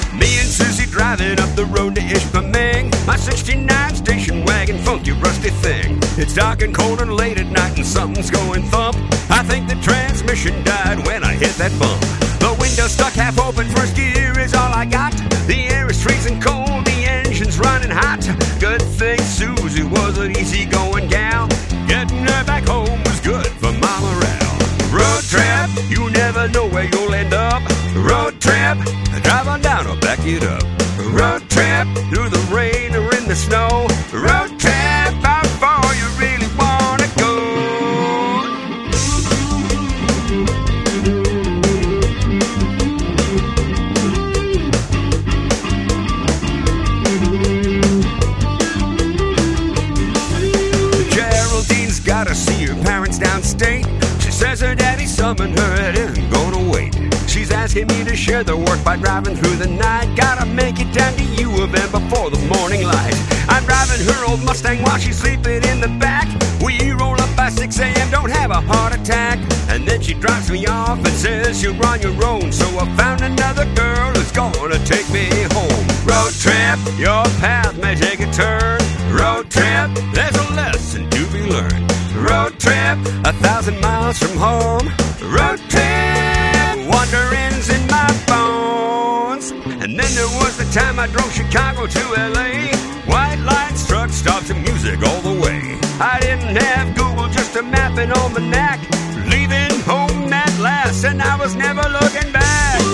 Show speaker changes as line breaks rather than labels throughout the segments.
Me and Susie driving up the road to Ishpeming, my 69 station wagon, funky rusty thing. It's dark and cold and late at night and something's going thump. I think the transmission died when I hit that bump. The window's stuck half open, first gear is all I got. The air is freezing cold, the engine's running hot. Good thing Susie was an easy-going gal. Getting her back home was good for my morale. Road trip, you never know where you'll end up. Road trip, drive on down or back it up. Road trip, through the rain or in the snow. Road trip, how far you really wanna go. Geraldine's gotta see her parents downstate. She says her daddy summoned her and isn't gonna wait. She's asking me to share the work by driving through the night. Gotta make it down to U of M before the morning light. I'm driving her old Mustang while she's sleeping in the back. We roll up by 6 a.m., don't have a heart attack. And then she drops me off and says you're on your own. So I found another girl who's gonna take me home. Road trip, your path may take a turn. Road trip, there's a lesson to be learned. Road trip, 1,000 miles from home. Road trip, wandering's in my bones. And then there was the time I drove Chicago to LA. White lights, truck stops, and music all the way. I didn't have Google, just a map and almanac. Leaving home at last, and I was never looking back.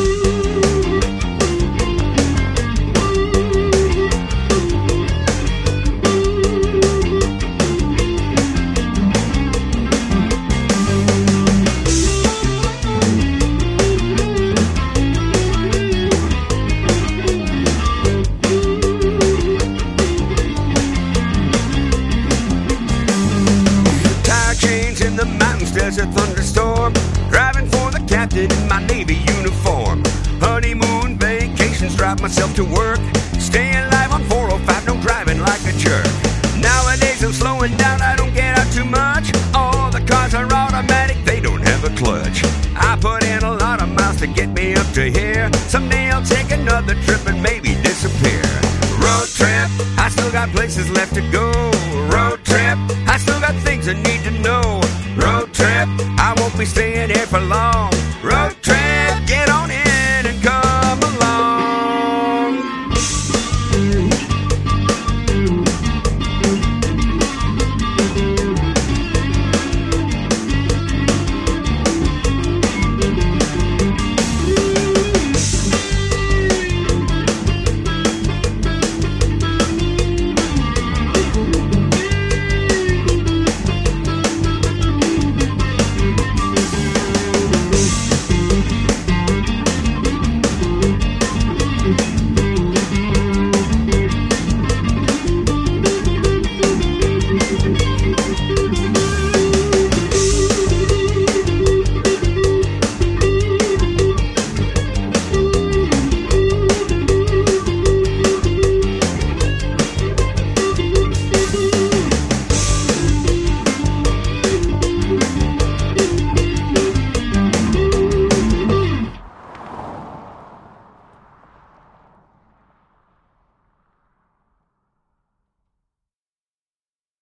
In the mountains, there's a thunderstorm. Driving for the captain in my Navy uniform. Honeymoon vacations, drive myself to work. Staying alive on 405, no driving like a jerk. Nowadays I'm slowing down, I don't get out too much. All the cars are automatic, they don't have a clutch. I put in a lot of miles to get me up to here. Someday I'll take another trip and maybe disappear. Road trip, I still got places left to go.